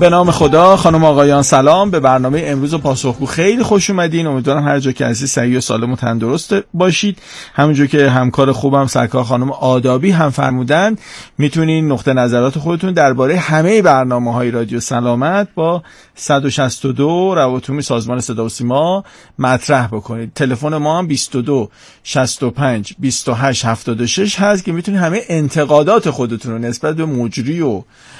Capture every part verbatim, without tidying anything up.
به نام خدا. خانم آقایان سلام، به برنامه امروز پاسخگو خیلی خوش اومدین. امیدوارم هر جا که هستید صحیح و سالم و تندرست باشید. همونجور که همکار خوبم سرکار خانم آدابی هم فرمودن، میتونین نقطه نظرات خودتون درباره همه برنامه‌های رادیو سلامت با صد و شصت و دو روابط سازمان صدا و سیما مطرح بکنید. تلفن ما هم بیست و دو شصت و پنج بیست و هشت هفتاد و شش هست که میتونید همه انتقادات خودتون رو نسبت به مجری و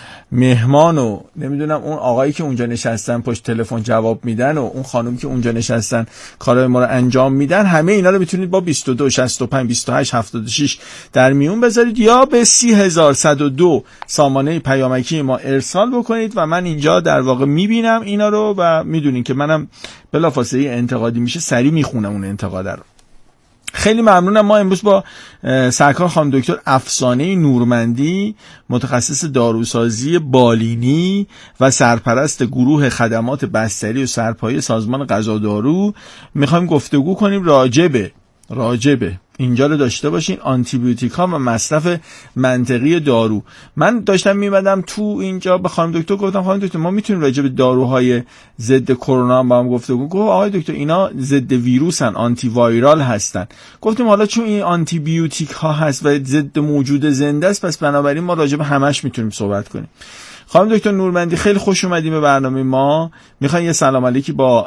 مهمان و نمیدونم اون آقایی که اونجا نشستن پشت تلفن جواب میدن و اون خانم که اونجا نشستن کارهای ما رو انجام میدن، همه اینا رو میتونید با بیست و دو شصت و پنج بیست و هشت هفتاد و شش در میون بذارید یا به سی هزار و صد و دو سامانه پیامکی ما ارسال بکنید و من اینجا در واقع میبینم اینا رو و میدونین که منم بلافاصله انتقادی میشه سریع میخونم اون انتقاد رو. خیلی ممنونم. ما امروز با سرکار خانم دکتر افسانه نورمندی، متخصص داروسازی بالینی و سرپرست گروه خدمات بستری و سرپایه سازمان غذا دارو، میخوایم گفتگو کنیم راجبه راجبه اینجا رو داشته باشین آنتی بیوتیک ها و مصرف منطقی دارو. من داشتم میمدم تو اینجا به خانم دکتر گفتم خانم دکتر ما میتونیم راجب داروهای ضد کرونا هم با هم گفتگو کنیم. آقای دکتر اینا ضد ویروسن، آنتی وایرال هستن. گفتیم حالا چون این آنتی بیوتیک ها هست و ضد موجود زنده است پس بنابراین ما راجب همش میتونیم صحبت کنیم. خانم دکتر نورمندی خیلی خوش اومدیم به برنامه ما. میخوایم یه سلام علیکی با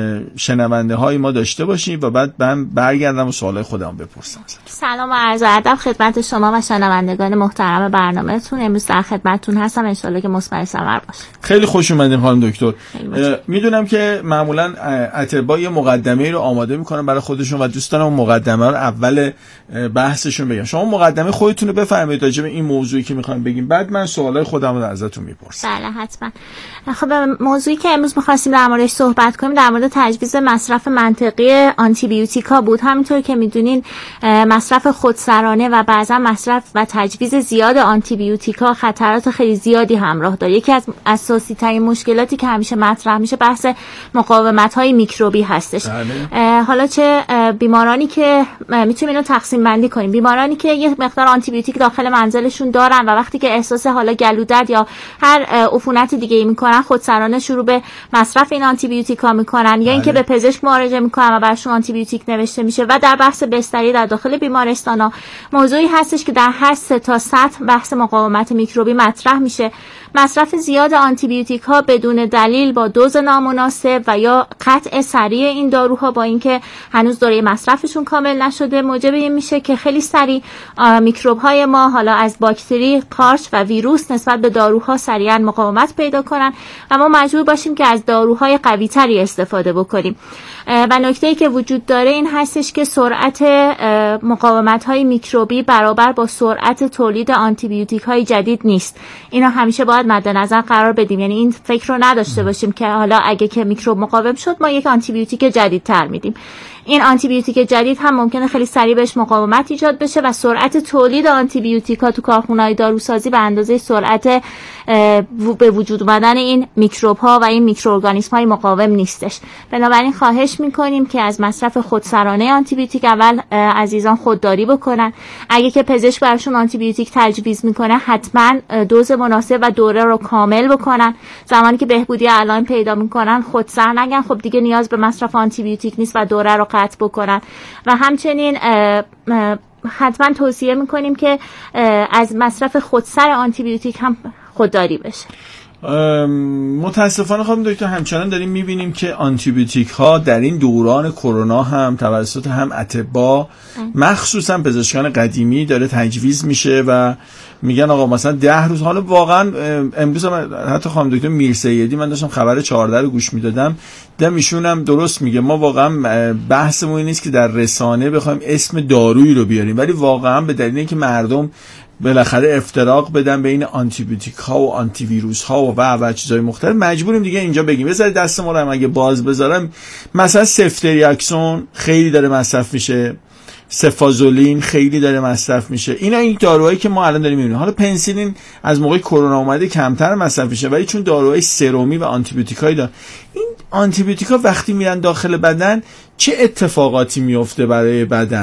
شنونده های ما داشته باشیم و بعد من برگردم و سوالای خودم بپرسم. سلام و عرض ادب خدمت شما و شنوندگان محترم برنامه‌تون. امروز در خدمتتون هستم، ان شاءالله که مثمر ثمر باشه. خیلی خوش اومدین خانم دکتر. میدونم که معمولا اطباء یه مقدمه‌ای رو آماده میکنن برای خودشون و دوست دارم مقدمه رو اول بحثشون بگم. شما مقدمه خودتون رو بفرمایید راجع به این موضوعی که میخوام بگیم، بعد من سوالای خودم رو ازتون میپرسم. بله حتما. خب موضوعی که امروز می‌خواستیم در موردش صحبت کنیم در مورد تجویز مصرف منطقی آنتی بیوتیکا بود. همینطور که میدونین مصرف خودسرانه و بعضا مصرف و تجویز زیاد آنتی بیوتیکا خطرات خیلی زیادی همراه داره. یکی از اساسی ترین مشکلاتی که همیشه مطرح میشه بحث مقاومت‌های میکروبی هستش. بله. حالا چه بیمارانی که میتونیم اینو تقسیم بندی کنیم، بیمارانی که یه مقدار آنتی بیوتیک داخل منزلشون دارن و وقتی که احساس حالا گلودرد یا هر عفونت دیگه ای میکنن خودسرانه شروع به مصرف این آنتی بیوتیکا میکنن یا اینکه به پزشک مراجعه میکنن و براشون آنتی بیوتیک نوشته میشه. و در بحث بستری در داخل بیمارستانا موضوعی هستش که در هر سه تا سطح بحث مقاومت میکروبی مطرح میشه. مصرف زیاد آنتی بیوتیکا بدون دلیل با دوز نامناسب و یا قطع سریع این داروها با اینکه هنوز دوره مصرفشون کامل نشده موجب این میشه که خیلی سریع میکروب های ما حالا از باکتری، قارچ و ویروس نسبت به داروها سریعا مقاومت پیدا کنن و ما مجبور باشیم که از داروهای قوی تری استفاده بکنیم. و نکته‌ای که وجود داره این هستش که سرعت مقاومت‌های میکروبی برابر با سرعت تولید آنتی بیوتیک‌های جدید نیست. اینو همیشه باید مد نظر قرار بدیم، یعنی این فکر رو نداشته باشیم که حالا اگه که میکروب مقاوم شد ما یک آنتی بیوتیک جدیدتر میدیم. این آنتی بیوتیک جدید هم ممکنه خیلی سریع بهش مقاومت ایجاد بشه و سرعت تولید آنتی بیوتیکا تو کارخونه‌های داروسازی به اندازه سرعت به وجود اومدن این میکروب ها و این میکروارگانیسم های مقاوم نیستش. بنابراین خواهش میکنیم که از مصرف خودسرانه آنتی بیوتیک اول عزیزان خودداری بکنن. اگه که پزشک براشون آنتی بیوتیک تجویز میکنه حتما دوز مناسب و دوره رو کامل بکنن. زمانی که بهبودی علائم پیدا میکنن خودسر نگن خب دیگه نیاز به مصرف آنتی بیوتیک نیست و دوره رو قطع بکنن. و همچنین حتما توصیه میکنیم که از مصرف خودسر آنتی بیوتیک هم خودداری بشه. متاسفانه خانم دکتر همچنان داریم میبینیم که آنتی بیوتیک ها در این دوران کرونا هم توسط هم اطباء مخصوصا پزشکان قدیمی داره تجویز میشه و میگن آقا مثلا ده روز. حالا واقعا امروز حتی خانم دکتر میرسیدی من داشتم خبر چهارده رو گوش میدادم دم ایشون هم درست میگه ما واقعا بحثمون این نیست که در رسانه بخوایم اسم دارویی رو بیاریم، ولی واقعا به دلیل اینکه مردم بالاخره افتراق بدن بین آنتی بیوتیک ها و آنتی ویروس ها و و و چیزای مختلف مجبوریم دیگه اینجا بگیم. بذارید دست ما رو اگه باز بذارم مثلا سفتریاکسون خیلی داره مصرف میشه، سفازولین خیلی داره مصرف میشه. اینا این داروهایی که ما الان داریم میبینیم. حالا پنسیلین از موقع کرونا اومده کمتر مصرف میشه ولی چون داروهای سرومی و آنتی بیوتیکایی دارن این آنتی بیوتیکا وقتی میرن داخل بدن چه اتفاقاتی میفته برای بدن؟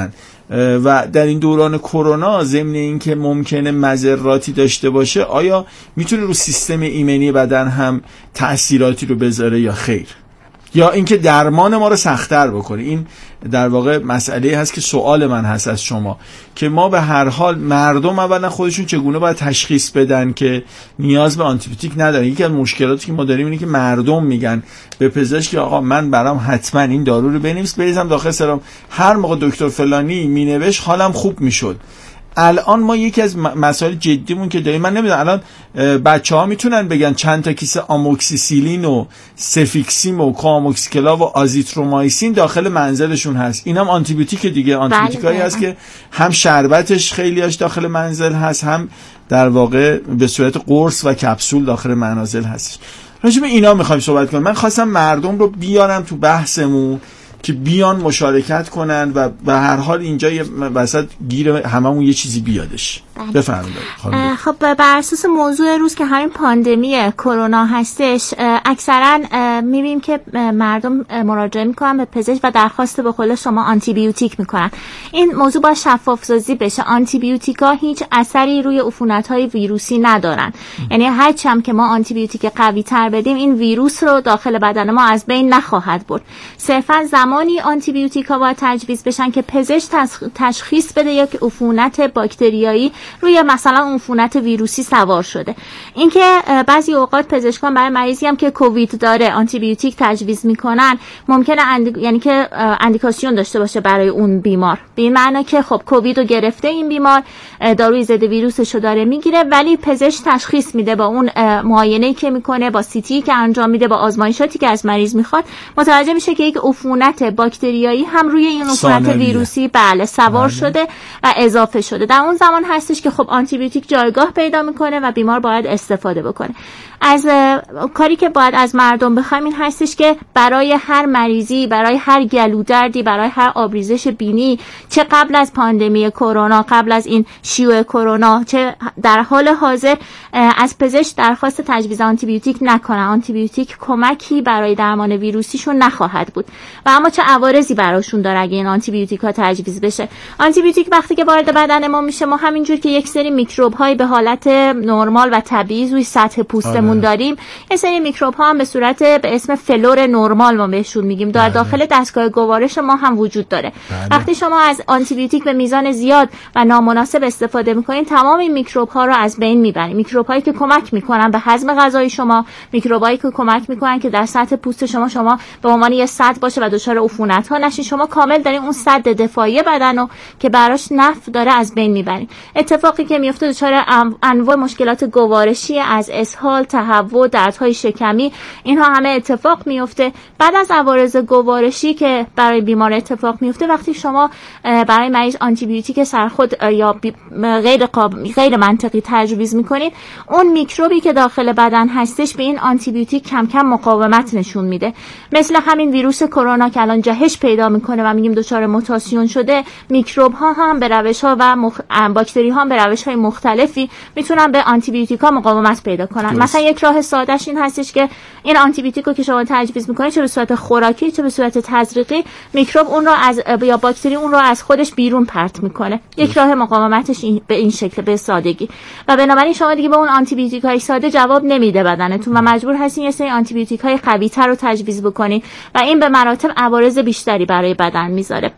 و در این دوران کرونا ضمن اینکه ممکنه مضراتی داشته باشه، آیا میتونه رو سیستم ایمنی بدن هم تأثیراتی رو بذاره یا خیر؟ یا اینکه درمان ما رو سخت‌تر بکنه؟ این در واقع مسئله هست که سوال من هست از شما، که ما به هر حال مردم اولا خودشون چگونه باید تشخیص بدن که نیاز به آنتیبیوتیک ندارن. یکی از مشکلاتی که ما داریم اینه که مردم میگن به پزشک آقا من برام حتما این دارو رو بنویس بریزم داخل سرم، هر موقع دکتر فلانی مینوشت حالم خوب میشد. الان ما یکی از مسائل جدیمون که داریم، من نمیدونم الان بچه‌ها میتونن بگن چند تا کیسه آموکسیسیلین و سفیکسیم و کاموکسیکلاو و آزیترومایسین داخل منزلشون هست. اینم آنتی بیوتیک دیگه، آنتی بیوتیکایی هست که هم شربتش خیلیاش داخل منزل هست، هم در واقع به صورت قرص و کپسول داخل منازل هست. راجع به اینا میخوایم صحبت کنیم. من خواستم مردم رو بیارم تو بحثمون که بیان مشارکت کنن و به هر حال اینجا یه وسط گیر هممون یه چیزی بیادش. بفرمایید. خب بر اساس موضوع روز که همین پاندمی کرونا هستش، اکثرا میبینیم که مردم مراجعه میکنن به پزشک و درخواست به قول شما آنتی بیوتیک میکنن. این موضوع با شفاف سازی بشه. آنتی بیوتیکا هیچ اثری روی عفونت‌های ویروسی ندارن. یعنی هرچی هم که ما آنتی بیوتیک قوی تر بدیم، این ویروس رو داخل بدن ما از بین نخواهد برد. صرفا زمانی آنتی بیوتیکا باید تجویز بشن که پزشک تشخیص بده یک عفونت باکتریایی روی مثلا عفونت ویروسی سوار شده. اینکه بعضی اوقات پزشکان برای مریضی هم که کووید داره آنتی بیوتیک تجویز میکنن، ممکنه اند... یعنی که اندیکاسیون داشته باشه برای اون بیمار، به این معنی که خب کووید رو گرفته این بیمار، داروی ضد ویروسش رو داره میگیره، ولی پزشک تشخیص میده با اون معاینه‌ای که میکنه، با سیتی که انجام میده، با آزمایشاتی که از مریض میخواد، متوجه میشه که یک عفونت باکتریایی هم روی این عفونت ویروسی بله سوار بله. شده و اضافه شده. در اون زمان هستش که خب آنتی بیوتیک جایگاه پیدا میکنه و بیمار باید استفاده بکنه. از کاری که باید از مردم بخوایم این هستش که برای هر مریضی، برای هر گلودردی، برای هر آبریزش بینی، چه قبل از پاندمی کرونا، قبل از این شیوع کرونا، چه در حال حاضر، از پزشک درخواست تجویز آنتی بیوتیک نکنن. آنتی بیوتیک کمکی برای درمان ویروسیشون نخواهد بود و اما چه عوارضی براشون داره اگه این آنتی بیوتیک ها تجویز بشه. آنتی بیوتیک وقتی که وارد بدن ما میشه، ما همینجور که یک سری میکروب های به حالت نرمال و طبیعی روی سطح پوستمون داریم، یه سری میکروب ها هم به صورت به اسم فلور نرمال ما بهشون میگیم در داخل دستگاه گوارش ما هم وجود داره. بله. وقتی شما از آنتی بیوتیک به میزان زیاد و نامناسب استفاده میکنین، تمام این میکروب ها رو از بین میبرین. میکروب هایی که کمک میکنن به هضم غذای شما، میکروب هایی که کمک میکنن که در سطح پوست شما شما به عنوان یه سد باشه و دچار عفونت ها نشین، شما کامل دارین اون سد دفاعی بدن رو که براش نفع داره از بین میبرین. اتفاقی که میفته دچار انواع مشکلات گوارشی، از اسهال، تهوع، دردهای شکمی، اینها همه اتفاق میفته. بعد از عوارض گوارشی که برای بیمار اتفاق میفته، وقتی شما برای مریض آنتی بیوتیک سرخود یا غیر قاب... غیر منطقی تجویز میکنید، اون میکروبی که داخل بدن هستش به این آنتی بیوتیک کم کم مقاومت نشون میده. مثل همین ویروس کرونا که الان جهش پیدا میکنه و میگیم دچار موتاسیون شده، میکروب ها هم به روش ها و مخ... باکتری ها هم به روش های مختلفی میتونن به آنتی بیوتیک ها مقاومت پیدا کنن. مثلا یک راه سادهش این هستش که این آنتی بیوتیک رو که شما تجویز میکنید، چه به صورت خوراکی چه به صورت تزریقی، میکروب اون رو از یا باکتری اون رو از خودش بیرون پرت میکنه. یک راه مقاومتش این به این شکل، به سادگی. و بنابراین شما دیگه به اون آنتی بیوتیک های ساده جواب نمیده بدنتون و مجبور هستین یه سری آنتی بیوتیک های قوی تر رو تجویز بکنید و این به مراتب عوارض بیشتری برای بدن میذاره.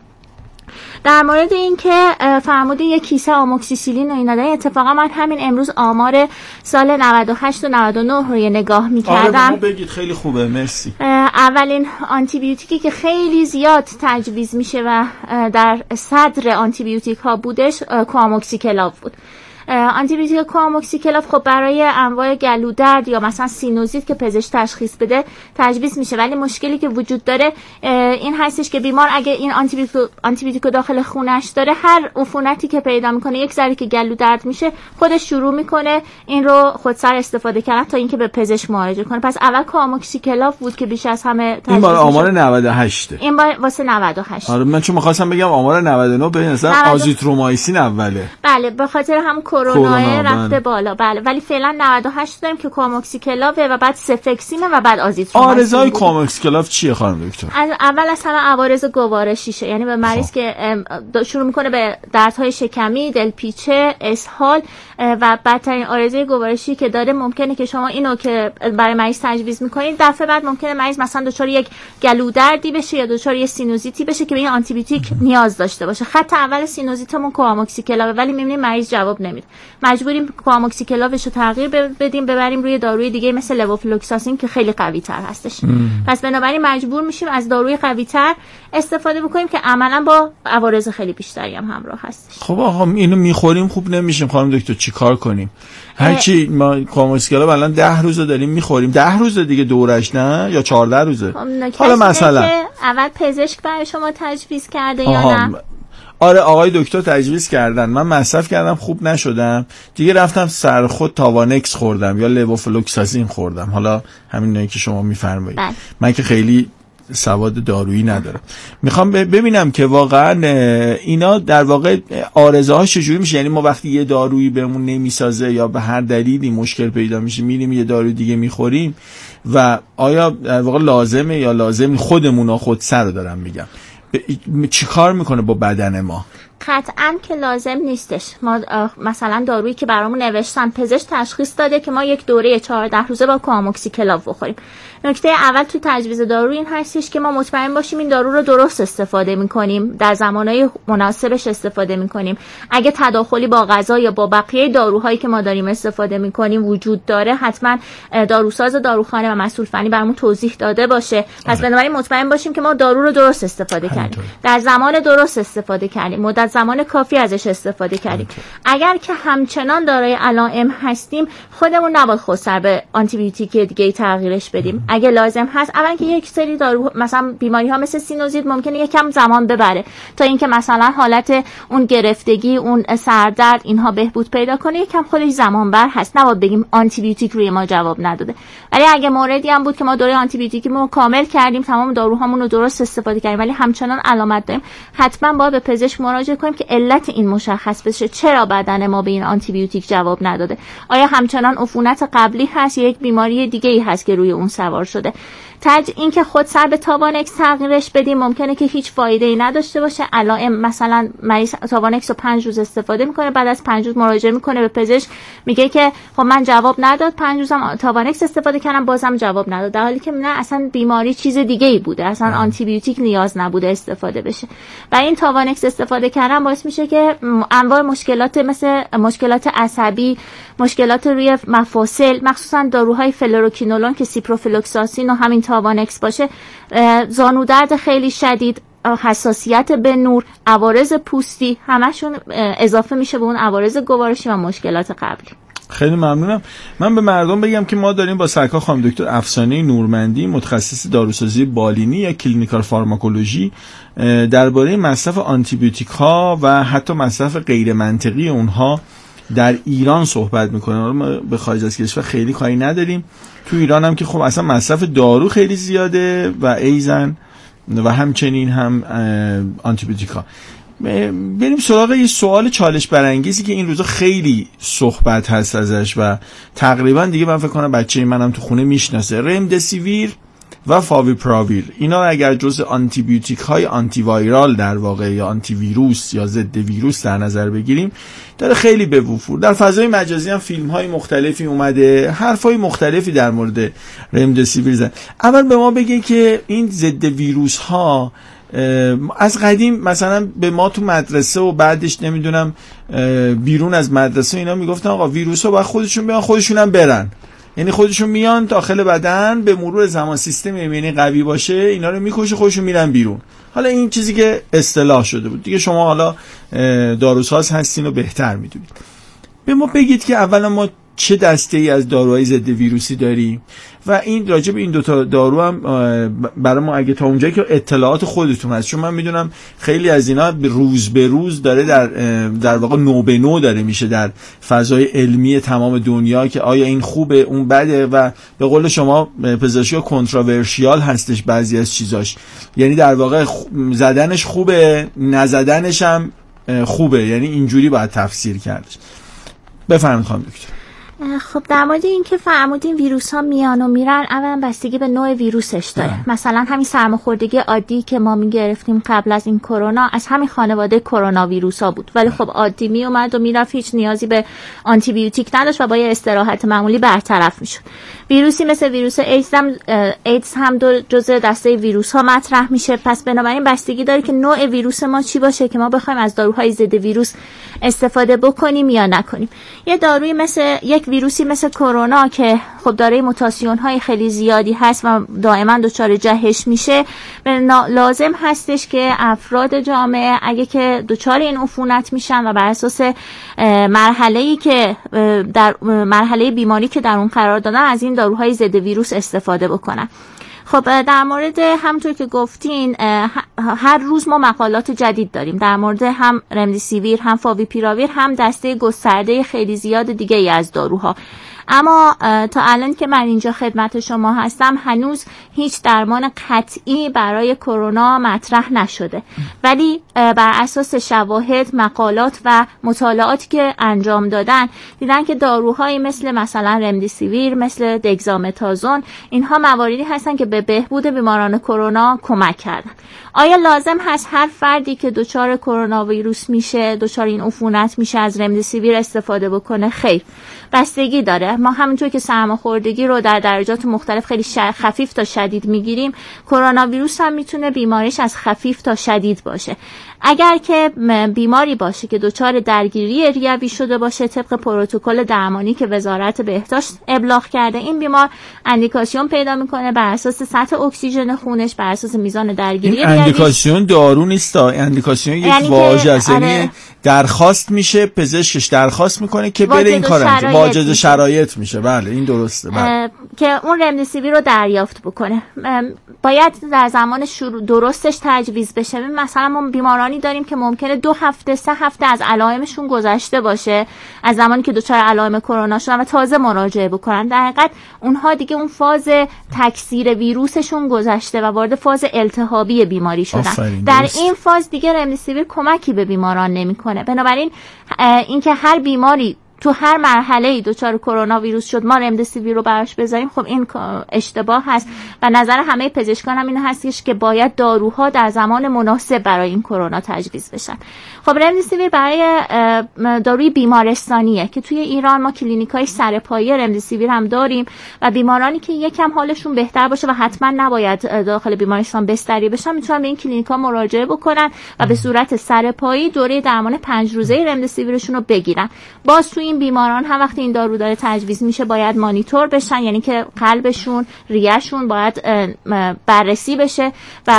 در مورد این که فرمودین یک کیسه آموکسیسیلین و اینا دارین، اتفاقا من همین امروز آمار سال نود و هشت و نود و نه رو یه نگاه می‌کردم. آره بگید، خیلی خوبه، مرسی. اولین آنتی بیوتیکی که خیلی زیاد تجویز میشه و در صدر آنتی بیوتیک ها بودش کاموکسیکلاو بود. آنتی بیوتیک کاموکسیکلاو خب برای انواع گلودرد یا مثلا سینوزیت که پزشک تشخیص بده تجویز میشه، ولی مشکلی که وجود داره این هستش که بیمار اگه این آنتی بیوتیک آنتی بیوتیک داخل خونش داره، هر عفونتی که پیدا میکنه، یک ذره که گلودرد میشه، خودش شروع میکنه این رو خودسر استفاده کردن تا اینکه به پزشک مراجعه کنه. پس اول کاموکسیکلاو بود که بیش از همه این بار آمار نود و هشت این بار واسه نود و هشت. آره من چون می‌خواستم بگم آمار نود و نه به مثلا آزیترومایسین اوله. بله به خاطر هم کرونا رفته بالا. بله ولی فعلا نود و هشت داریم که کواموکسیکلاو و بعد سفکسینه و بعد آزیترومایسین. آرزهای کواموکسیکلاو چیه خانم دکتر؟ از اول از همه عوارض گوارشیشه، یعنی به مریض که شروع میکنه به دردهای شکمی، دلپیچه، اسهال و بدترین آرزه گوارشی که داره ممکنه که شما اینو که برای مریض تجویز میکنید دفعه بعد ممکنه مریض مثلا دچار یک گلو دردی بشه یا دچار یک سینوزیتی بشه که به این آنتی بیوتیک نیاز داشته باشه. خط اول سینوزیتمون کواموکسیکلاو ولی میبینیم مریض جواب نمیده، مجبوریم کواموکسیکلاوشو تغییر بدیم ببریم روی داروی دیگه مثل لوفلوکساسین که خیلی قوی تر هستش. ام. پس بنابراین مجبور میشیم از داروی قوی تر استفاده بکنیم که عملا با عوارض خیلی بیشتری هم همراه هستش. خب آقا اینو میخوریم خوب نمیشیم خانم دکتر، چیکار کنیم؟ هرچی ما کواموکسیکلاو الان ده روزه داریم میخوریم، ده روزه دیگه دورش نه یا چهارده روزه؟ حالا مثلا اول پزشک برای شما تجویز کرده یا نه؟ آره آقای دکتر تجویز کردن، من مصرف کردم خوب نشدم دیگه، رفتم سر خود تاوانکس خوردم یا لوفلوکساسین خوردم، حالا همین که شما میفرمایید. من که خیلی سواد دارویی ندارم، میخوام ببینم که واقعا اینا در واقع آرزه ها چجوری میشه. یعنی ما وقتی یه دارویی بهمون نمیسازه یا به هر دلیلی مشکل پیدا میشه میریم یه داروی دیگه میخوریم و آیا در واقع لازمه یا لازم خودمون خود سر دارم میگم چی کار میکنه با بدن ما؟ قطعاً که لازم نیستش. ما مثلا دارویی که برامون نوشتن پزشک تشخیص داده که ما یک دوره چهارده روزه با کواموکسیکلاو بخوریم. نکته اول تو تجویز دارو این هستش که ما مطمئن باشیم این دارو رو درست استفاده میکنیم، در زمانهای مناسبش استفاده میکنیم. اگه تداخلی با غذا یا با بقیه داروهایی که ما داریم استفاده میکنیم وجود داره حتما داروساز داروخانه و مسئول فنی برامون توضیح داده باشه. پس بنابراین مطمئن باشیم که ما دارو رو درست استفاده کردیم، در زمان درست استفاده کردیم، مدت زمان کافی ازش استفاده کردیم. اگر که همچنان دارای علائم هستیم خودمون نباید خودسر به آنتی بیوتیک دیگه تغییرش بدیم. اگه لازم هست اولا که یک سری دارو مثلا بیماری ها مثل سینوزیت ممکنه یکم زمان ببره تا اینکه مثلا حالت اون گرفتگی، اون سردرد اینها بهبود پیدا کنه، یکم خودش زمان بر هست، نباید بگیم آنتی بیوتیک روی ما جواب نداده. ولی اگه موردی هم بود که ما دوره آنتی بیوتیکمون کامل کردیم، تمام داروهامون رو درست استفاده کردیم ولی همچنان علامت داریم، حتما باید به پزشک مراجعه کنیم که علت این مشخص بشه، چرا بدن ما به این آنتی بیوتیک جواب نداده. آیا همچنان عفونت قبلی هست یا یک بیماری دیگه ای هست که روی اون سوار شده. تج این که خود سر به تاوانکس تغییرش بدیم ممکنه که هیچ فایده ای نداشته باشه. علائم مثلا مریض تاوانکس رو پنج روز استفاده میکنه، بعد از پنج روز مراجعه میکنه به پزشک میگه که خب من جواب نداد، پنج روزم تاوانکس استفاده کردم بازم جواب نداد، در حالی که نه اصلا بیماری چیز دیگه ای بوده، اصلا آنتی بیوتیک نیاز نبوده استفاده بشه. و این تاوانکس استفاده کردن باعث میشه که انواع مشکلات مثل مشکلات عصبی، مشکلات روی مفاصل، مخصوصا داروهای فلوروکینولون که سیپروفلوکساسین و همین تاوانکس باشه، زانو درد خیلی شدید، حساسیت به نور، عوارض پوستی، همشون اضافه میشه به اون عوارض گوارشی و مشکلات قبلی. خیلی ممنونم. من به مردم بگم که ما داریم با سرکار خانم دکتر افسانه نورمندی متخصص داروسازی بالینی یا کلینیکال فارماکولوژی درباره مصرف آنتی بیوتیک ها و حتی مصرف غیر منطقی اونها در ایران صحبت میکنیم. ما به خارج از کشور خیلی کاری نداریم، تو ایران هم که خب اصلا مصرف دارو خیلی زیاده و ایزن و همچنین هم آنتی بیوتیک ها. بریم سراغ یه سوال چالش برانگیزی که این روزا خیلی صحبت هست ازش و تقریبا دیگه من فکر کنم بچه منم تو خونه میشناسه. رمدسیویر و فاویپراویر، اینا اگر جزء آنتی بیوتیک های آنتی وایرال در واقع یا آنتی ویروس یا ضد ویروس در نظر بگیریم، داره خیلی به وفور در فضای مجازی هم فیلم های مختلفی اومده، حرف های مختلفی در مورد رمدسیویر زدن. اول به ما بگین که این ضد ویروس ها از قدیم مثلا به ما تو مدرسه و بعدش نمیدونم بیرون از مدرسه اینا میگفتن آقا ویروس ها باید خودشون بیان خودشون هم برن، یعنی خودشون میان داخل بدن، به مرور زمان سیستم ایمنی قوی باشه اینا رو میکشه خودشون میرن بیرون. حالا این چیزی که اصطلاح شده بود دیگه، شما حالا داروساز هستین و بهتر میدونید. به ما بگید که اولا ما چه دسته ای از داروهای ضد ویروسی داریم و این راجع به این دوتا دارو هم برای ما اگه تا اونجایی که اطلاعات خودتون هست، چون من میدونم خیلی از اینا روز به روز داره در در واقع نو به نو داره میشه در فضای علمی تمام دنیا که آیا این خوبه اون بده و به قول شما پزشکی کنتروورشیال هستش بعضی از چیزاش، یعنی در واقع زدنش خوبه نزدنش هم خوبه، یعنی اینجوری باید تفسیر کردش. بفرمایید خانم دکتر. خب در مورد این که فرمودین ویروس ها میان و میرن، اولا بستگی به نوع ویروسش داره. اه. مثلا همین سرماخوردگی عادی که ما میگرفتیم قبل از این کرونا از همین خانواده کرونا ویروس ها بود، ولی خب عادی می اومد و میرفت، هیچ نیازی به آنتی بیوتیک نداشت و با یه استراحت معمولی برطرف میشد. ویروسی مثل ویروس ایدز هم ایدز هم دو جزء دسته ویروس ها مطرح میشه. پس بنابراین بستگی داره که نوع ویروس ما چی باشه که ما بخوایم از داروهای ضد ویروس استفاده بکنیم یا نکنیم. یه داروی مثل یک ویروسی مثل کرونا که خب داره موتاسیون های خیلی زیادی هست و دائما دچار جهش میشه، لازم هستش که افراد جامعه اگه که دچار این عفونت میشن و بر اساس مرحله‌ای که در مرحله بیماری که در اون قرار دادن از این داروهای ضد ویروس استفاده بکنن. خب در مورد همونطور که گفتین هر روز ما مقالات جدید داریم در مورد هم رمدیسیویر، هم فاویپیراویر، هم دسته گسترده خیلی زیاد دیگه ای از داروها. اما تا الان که من اینجا خدمت شما هستم هنوز هیچ درمان قطعی برای کرونا مطرح نشده، ولی بر اساس شواهد، مقالات و مطالعاتی که انجام دادن دیدن که داروهایی مثل مثلا رمدیسیویر، مثل دگزامتازون، اینها مواردی هستن که به بهبود بیماران کرونا کمک کردن. آیا لازم هست هر فردی که دچار کرونا ویروس میشه، دچار این عفونت میشه، از رمدیسیویر استفاده بکنه؟ خیر، بستگی داره. ما همونطور که سرماخوردگی رو در درجات مختلف خیلی خفیف تا شدید میگیریم، کرونا ویروس هم میتونه بیماریش از خفیف تا شدید باشه. اگر که بیماری باشه که دچار درگیری ریوی شده باشه طبق پروتکل درمانی که وزارت بهداشت ابلاغ کرده، این بیمار اندیکاسیون پیدا میکنه بر اساس سطح اکسیژن خونش، بر اساس میزان درگیری ریوی. اندیکاسیون دارو نیست، اندیکاسیون یک یعنی واژه است، یعنی درخواست میشه، پزشکش درخواست میکنه که بره این کار انجام، واجد شرایط میشه. بله این درسته. بله. که اون رمدیسیویر رو دریافت بکنه. باید در زمان شروع درستش تجویز بشه. مثلا ما بیمارانی داریم که ممکنه دو هفته سه هفته از علائمشون گذشته باشه از زمانی که دچار علائم کرونا شدن و تازه مراجعه بکنن. در حقیقت اونها دیگه اون فاز تکثیر ویروسشون گذشته و وارد فاز التهابی بیماری شدن. در درست. این فاز دیگه رمدیسیویر کمکی به بیماران نمیکنه. بنابراین اینکه هر بیماری تو هر مرحله‌ای دچار کرونا ویروس شد ما رمدیسیویر رو براش بذاریم، خب این اشتباه هست و نظر همه پزشکان هم این هستش که باید داروها در زمان مناسب برای این کرونا تجویز بشن. خب رمدیسیویر برای داروی بیمارستانیه که توی ایران ما کلینیکای سرپایی رمدیسیویر هم داریم و بیمارانی که یکم حالشون بهتر باشه و حتما نباید داخل بیمارستان بستری بشن میتونن به این کلینیکا مراجعه بکنن و به صورت سرپایی دوره درمان پنج روزه رمدیسیویرشون رو بگیرن. باز تو این بیماران هم وقتی این دارو داره تجویز میشه باید مانیتور بشن، یعنی که قلبشون، ریهشون باید بررسی بشه و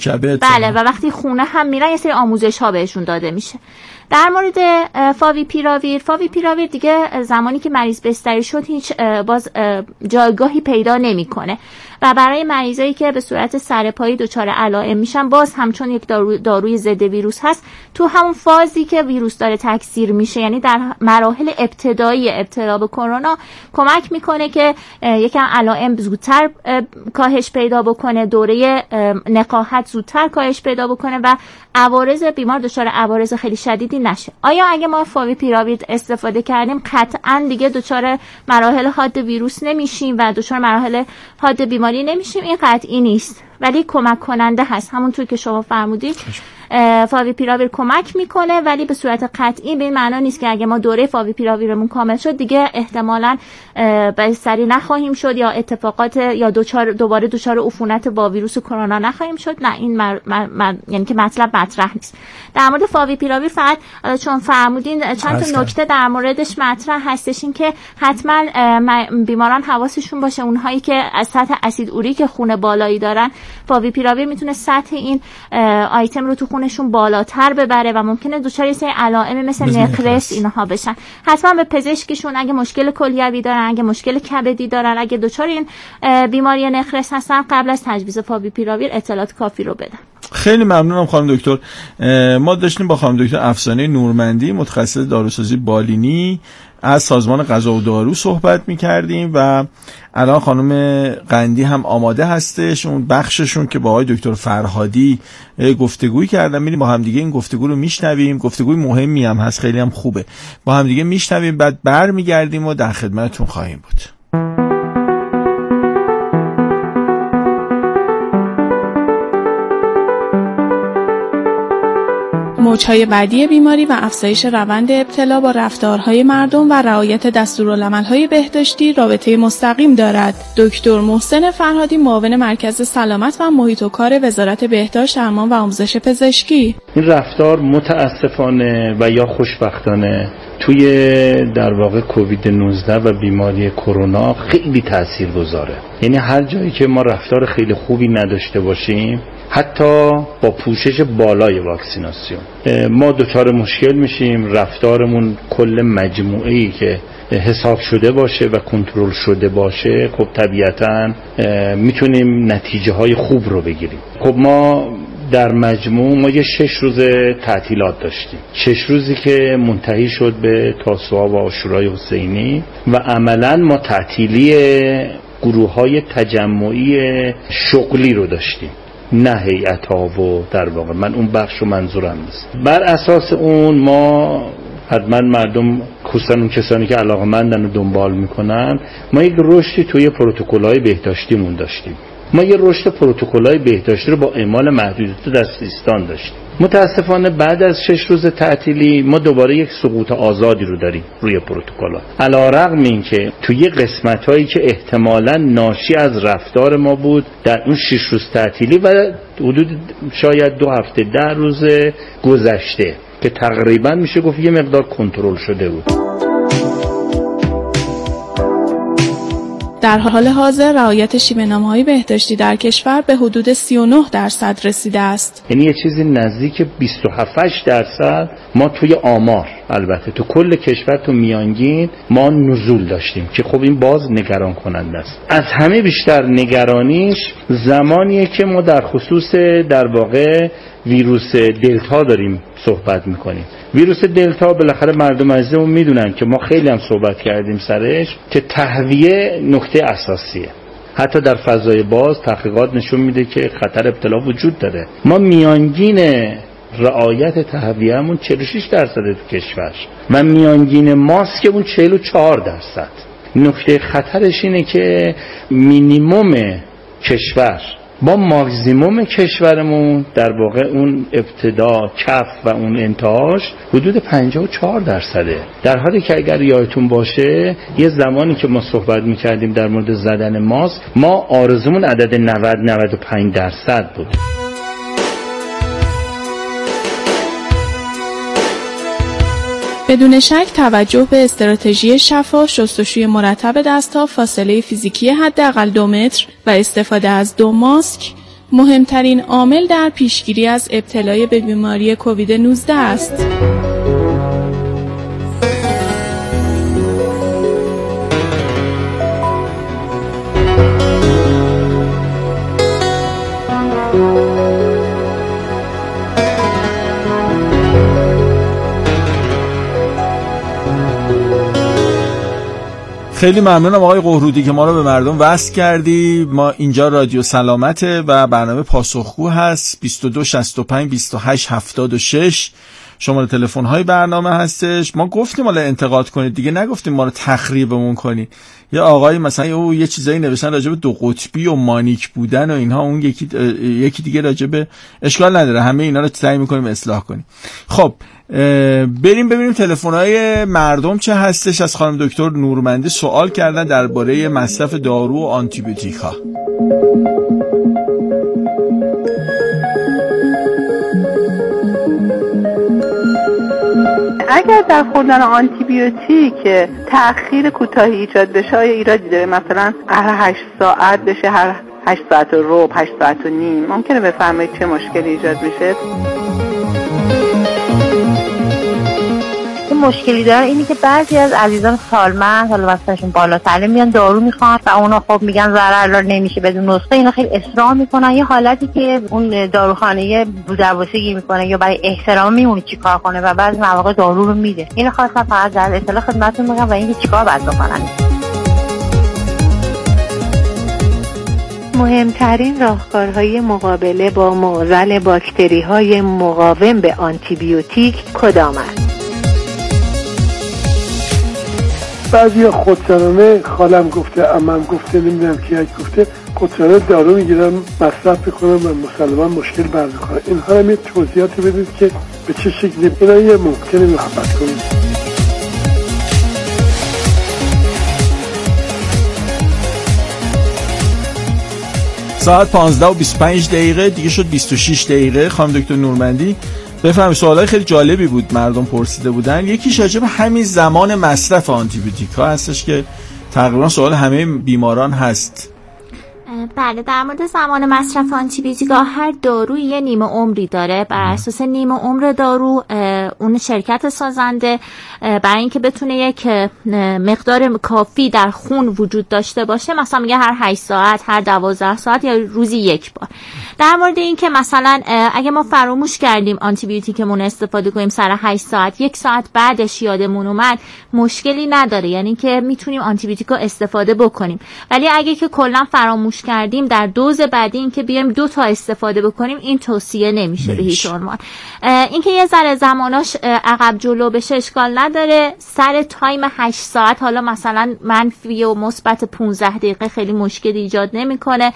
بله و وقتی خونه هم میرن یه سری آموزش ها بهشون داده میشه. در مورد فاویپیراویر، فاویپیراویر دیگه زمانی که مریض بستری شد هیچ باز جایگاهی پیدا نمیکنه و برای مریضایی که به صورت سرپایی دچار علائم میشن باز همچون یک دارو داروی ضد ویروس هست تو همون فازی که ویروس داره تکثیر میشه، یعنی در مراحل ابتدایی ابتلا به کرونا کمک میکنه که یکم علائم زودتر کاهش پیدا بکنه، دوره نقاهت زودتر کاهش پیدا بکنه و عوارض بیمار دچار عوارض خیلی شدیدی نشه. آیا اگه ما فاویپیراویر استفاده کردیم قطعاً دیگه دچار مراحل حاد ویروس نمیشیم و دچار مراحل حاد بیماری نمیشیم؟ این قطعی نیست، ولی کمک کننده هست. همونطور که شما فرمودید فاویپیراویر کمک میکنه، ولی به صورت قطعی به این معنا نیست که اگه ما دوره فاویپیراویرمون کامل شد دیگه احتمالاً بستری نخواهیم شد یا اتفاقات یا دوچار دوباره دچار عفونت با ویروس کرونا نخواهیم شد. نه، این مر... مر... مر... یعنی که مطلب مطرح نیست. در مورد فاویپیراویر فقط چون فرمودین چند تا نکته در موردش مطرح هستش، این که حتما بیماران حواسشون باشه اونهایی که از سطح اسید اوریک خون بالایی دارن، فاویپیراویر میتونه سطح این آیتم رو تو خونشون بالاتر ببره و ممکنه دچار سری علائم مثل نقرس اینها بشن. حتما به پزشکشون اگه مشکل کلیوی دارن، اگه مشکل کبدی دارن، اگه دچار این بیماری نقرس هستن قبل از تجویز فاویپیراویر اطلاعات کافی رو بدن. خیلی ممنونم خانم دکتر. ما داشتیم با خانم دکتر افسانه نورمندی متخصص داروسازی بالینی از سازمان غذا و دارو صحبت می‌کردیم و الان خانم قندی هم آماده هستش، اون بخششون که با آقای دکتر فرهادی گفتگوی کردن، میریم با هم دیگه این گفتگو رو میشنویم. گفتگوی مهمی هم هست، خیلی هم خوبه. با هم دیگه میشنویم، بعد برمیگردیم و در خدمتتون خواهیم بود. موج‌های بعدی بیماری و افزایش روند ابتلا با رفتارهای مردم و رعایت دستورالعمل‌های بهداشتی رابطه مستقیم دارد. دکتر محسن فرهادی، معاون مرکز سلامت و محیط و کار وزارت بهداشت، درمان و آموزش پزشکی: این رفتار متاسفانه و یا خوشبختانه توی در واقع کووید نوزده و بیماری کرونا خیلی تاثیرگذاره. یعنی هر جایی که ما رفتار خیلی خوبی نداشته باشیم، حتی با پوشش بالای واکسیناسیون، ما دچار مشکل میشیم. رفتارمون کل مجموعه‌ای که حساب شده باشه و کنترل شده باشه، خب طبیعتاً میتونیم نتیجه های خوب رو بگیریم. خب ما در مجموع ما یه شش روز تعطیلات داشتیم، شش روزی که منتهی شد به تاسوعا و عاشورای حسینی و عملاً ما تعطیلی گروه‌های تجمعی شغلی رو داشتیم، نه هیئت‌ها و در واقع من اون بخش رو منظورم نیست. بر اساس اون ما حتما مردم، خصوصا اون کسانی که علاقه‌مندن و دنبال میکنن، ما یک رشدی توی پروتکل‌های بهداشتیمون داشتیم. ما یه رشد پروتکل‌های بهداشتی رو با اعمال محدودیت در سیستان داشتیم. متاسفانه بعد از شش روز تعطیلی ما دوباره یک سقوط آزادی رو داریم روی پروتکل‌ها. علی‌رغم اینکه توی قسمت‌هایی که احتمالاً ناشی از رفتار ما بود در اون شش روز تعطیلی و حدود شاید دو هفته ده روز گذشته که تقریباً میشه گفت یه مقدار کنترل شده بود. در حال حاضر رعایت شیوه‌نامه‌های بهداشتی در کشور به حدود سی و نه درصد رسیده است. یعنی یه چیزی نزدیک بیست و هفت درصد ما توی آمار، البته تو کل کشور تو میانگین ما نزول داشتیم که خب این باز نگران کننده است. از همه بیشتر نگرانیش زمانیه که ما در خصوص در واقع ویروس دلتا داریم صحبت میکنیم. ویروس دلتا بالاخره مردم عزیزمون میدونن که ما خیلی هم صحبت کردیم سرش که تهویه نکته اساسیه. حتی در فضای باز تحقیقات نشون میده که خطر ابتلا وجود داره. ما میانگین رعایت تهویه‌مون چهل و شش درصد تو کشور و میانگین ماسکمون چهل و چهار درصد. نکته خطرش اینه که مینیمم کشور با ماکسیموم کشورمون در واقع اون ابتدا، کف و اون انتهاش حدود پنجاه و چهار درصده. در حالی که اگر یادتون باشه یه زمانی که ما صحبت میکردیم در مورد زدن ماسک، ما آرزومون عدد نود نود و پنج درصد بود. بدون شک توجه به استراتژی شفاف، شستشوی مرتب دست‌ها، فاصله فیزیکی حداقل دو متر و استفاده از دو ماسک مهمترین عامل در پیشگیری از ابتلای به بیماری کووید نوزده است. خیلی ممنونم آقای قهرودی که ما رو به مردم وصل کردی. ما اینجا رادیو سلامته و برنامه پاسخگو هست. بیست و دو شصت و پنج بیست و هشت هفتاد و شش شماره تلفن های برنامه هستش. ما گفتیم حالا انتقاد کنید دیگه، نگفتیم ما رو تخریبمون کنید. یه آقای مثلا او یه چیزایی نوشتن راجع به دو قطبی و مانیک بودن و اینها، اون یکی یکی دیگه راجع به، اشکال نداره، همه اینا رو سعی می‌کنیم اصلاح کنیم. خب بریم ببینیم تلفن‌های مردم چه هستش. از خانم دکتر نورمندی سوال کردن درباره مصرف دارو و آنتی بیوتیک‌ها. اگر در خوردن آنتی بیوتیک تأخیر کوتاهی ایجاد بشه، آیا ایرادی داره؟ مثلا هر هشت ساعت بشه هر هشت ساعت و ربع، هشت ساعت و نیم، ممکنه بفرمایید چه مشکلی ایجاد میشه؟ مشکلی داره اینی که بعضی از عزیزان سالمند حالا واسهشون بالاتره میان دارو میخوان و اونا خب میگن ضرر نمیشه بدون نسخه، اینا خیلی اصرار میکنن. یه حالتی که اون داروخانه بودروسگی میکنه یا برای احترام میمونه چیکار کنه و بعضی مواقع دارو رو میده. اینو خواستم فقط در اطلاع خدمتتون بگم و اینکه چیکار باید بکنن. مهمترین راهکارهای مقابله با معضل باکتری‌های مقاوم به آنتیبیوتیک کدام است؟ بعضی خودسرانه، خالم گفته، عمم گفته، نمیدونم کی یک گفته، خودسرانه دارو میگیرن مصرف میکنن و مسلما مشکل برمیخوره. اینها هم یه توضیحاتی بدید که به چه شکلی اینا یه ممکنه محبت کنید. ساعت پانزده و بیست و پنج دقیقه دیگه شد بیست و شش دقیقه. خانم دکتر نورمندی بفرمایید. سوالای خیلی جالبی بود مردم پرسیده بودن. یکی راجع به همین زمان مصرف آنتی بیوتیک ها هستش که تقریبا سوال همه بیماران هست. بله، در مورد زمان مصرف آنتی بیوتیک ها هر داروی یه نیمه عمری داره. بر اساس نیمه عمر دارو اون شرکت سازنده برای اینکه بتونه یک مقدار کافی در خون وجود داشته باشه مثلا میگه هر هشت ساعت، هر دوازده ساعت یا روزی یک بار. در مورد اینکه مثلا اگه ما فراموش کردیم آنتی بیوتیکمون استفاده کنیم سر هشت ساعت، یک ساعت بعدش یادمون اومد، مشکلی نداره، یعنی که میتونیم آنتی بیوتیک رو استفاده بکنیم. ولی اگه که کلا فراموش کردیم در دوز بعدی این که بیایم دو تا استفاده بکنیم، این توصیه نمیشه به هیچ عنوان. اینکه یه ذره زماناش عقب جلو بشه اشکال نداره. سر تایم هشت ساعت حالا مثلا منفی و مثبت پانزده دقیقه خیلی مشکلی ایجاد نمیکنه،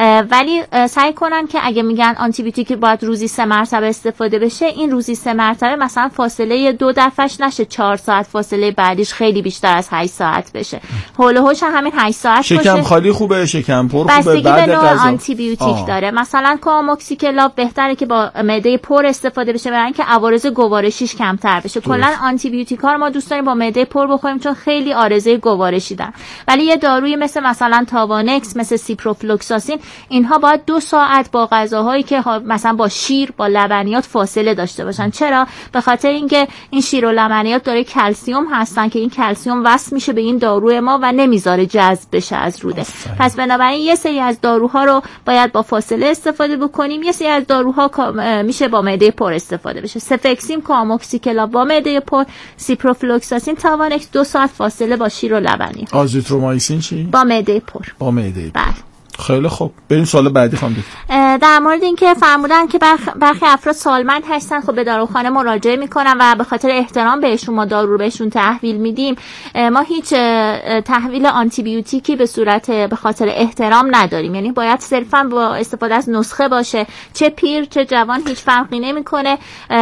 ولی سعی کنن که اگه میگن آنتی بیوتیک باید روزی سه مرتبه استفاده بشه، این روزی سه مرتبه مثلا فاصله دو دفعش نشه چهار ساعت، فاصله بعدیش خیلی بیشتر از هشت ساعت بشه. هول و هوش همین هشت ساعت باشه. شکم خالی خوبه، شکم پر خوبه. بستگی به نوع آنتی بیوتیک داره. مثلا کاموکسیکلاو بهتره که با معده پر استفاده بشه برای اینکه عوارض گوارشیش کمتر بشه. کلا آنتی بیوتیک ها رو ما دوست داریم با معده پر بخوریم چون خیلی عارضه گوارشی دارن. ولی یه داروی مثل مثلا تاوانکس، مثل سیپروفلوکساسین، اینها باید دو ساعت با غذاهایی که مثلا با شیر، با لبنیات فاصله داشته باشن. چرا؟ به خاطر اینکه این شیر و لبنیات داره کلسیوم هستن که این کلسیوم وصل میشه به این دارو ما و نمیذاره جذب بشه از روده. پس بنابراین یه سری از داروها رو باید با فاصله استفاده بکنیم، یه سری از داروها میشه با معده پر استفاده بشه. سفکسیم، کاموکسیکلاو با معده پر، سیپروفلوکساسین، تاوانکس دو ساعت فاصله با شیر و لبنیات. آزیترومایسین چی؟ با معده پر. با معده پر. بله. خیلی خوب، بریم سوال بعدی خانم دکتر. در مورد اینکه فرمودن که برخ... برخی افراد سالمند هستن، خب به داروخانه مراجعه میکنن و به خاطر احترام بهشون ما دارو رو بهشون تحویل میدیم. ما هیچ تحویل آنتی بیوتیکی به صورت به خاطر احترام نداریم، یعنی باید صرفا با استفاده از نسخه باشه، چه پیر چه جوان هیچ فرقی نمیکنه.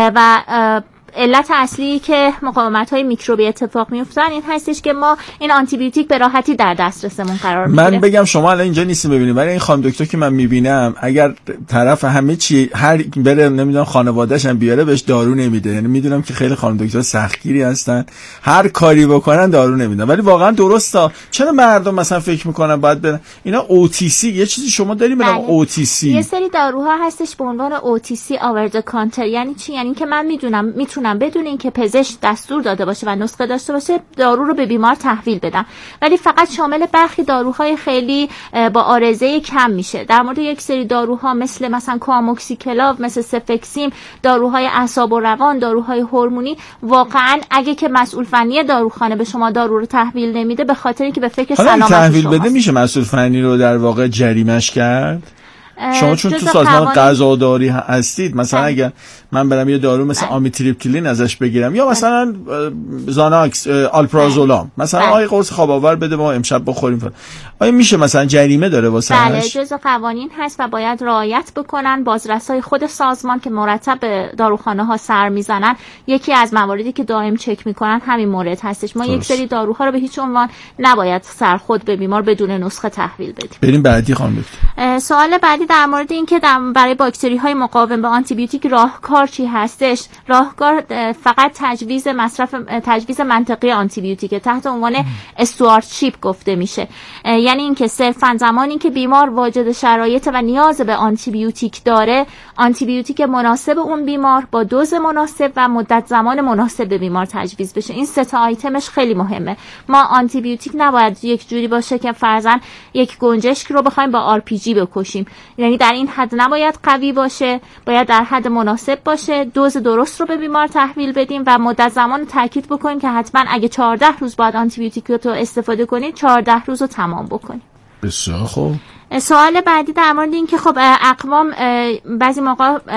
و علت اصلی که مقاومت‌های میکروبی اتفاق میفتن این هستش که ما این آنتی بیوتیک به راحتی در دسترسمون قرار میگیره. من بگم شما الان اینجا نیستین ببینید، ولی این خانم دکتر که من میبینم اگر طرف همه چی هر بره نمیدونم خانواده‌اش هم بیاره بهش دارو نمیده. یعنی میدونم که خیلی خانم دکتر سختگیری هستن، هر کاری بکنن دارو نمیدن. ولی واقعا درسته. چرا مردم مثلا فکر میکنن باید برن اینا او تی سی، یه چیزی شما داریم به نام او تی سی. یه سری داروها هستش به عنوان او تی سی اوور د کانتر. یعنی چی؟ یعنی که من میدونم میتونم بدون اینکه پزشک دستور داده باشه و نسخه داشته باشه دارو رو به بیمار تحویل بدم، ولی فقط شامل برخی داروهای خیلی با عارضه کم میشه. در مورد یک سری داروها مثل مثلا کاموکسیکلاو، مثل سفکسیم، داروهای اعصاب و روان، داروهای هورمونی، واقعا اگه که مسئول فنی داروخانه به شما دارو رو تحویل نمیده به خاطر اینکه به فکر سلامتی شما تحویل بده میشه مسئول فنی رو در واقع جریمه‌اش کرد. شما چون تو سازمان غذاداری هستید، مثلا اگر من برم یه دارو مثل آمیتریپتیلین ازش بگیرم یا مثلا زاناکس، آلپرازولام، مثلا آی قرص خواب آور بده ما امشب بخوریم، آیا میشه مثلا جریمه داره واسه هش؟ بله، جزء قوانین هست و باید رعایت بکنن. بازرسای خود سازمان که مرتب به داروخانه ها سر میزنن، یکی از مواردی که دائم چک میکنن همین مورد هستش. ما یک سری داروها رو به هیچ عنوان نباید سرخود به بیمار بدون نسخه تحویل بدیم. بریم بعدی خانم دکتر. سوال بعدی در مورد این که برای باکتری های مقاوم به آنتی بیوتیک راهکار چی هستش. راهکار فقط تجویز مصرف تجویز منطقی آنتی بیوتیک تحت عنوان استواردشیپ گفته میشه. یعنی اینکه صرفا زمانی که بیمار واجد شرایط و نیاز به آنتی بیوتیک داره، آنتی بیوتیک مناسب اون بیمار با دوز مناسب و مدت زمان مناسب به بیمار تجویز بشه. این سه تا آیتمش خیلی مهمه. ما آنتی بیوتیک نباید یک جوری باشه که فرضاً یک گنجشک رو بخوایم با آر پی جی بکشیم، یعنی در این حد نباید قوی باشه، باید در حد مناسب باشه، دوز درست رو به بیمار تحویل بدیم و مدت زمان تاکید بکنیم که حتما اگه چهارده روز بعد آنتی بیوتیک رو استفاده کنید چهارده روز رو تمام بکنید. بسیار خوب. سوال بعدی در مورد این که خب اقوام بعضی موقع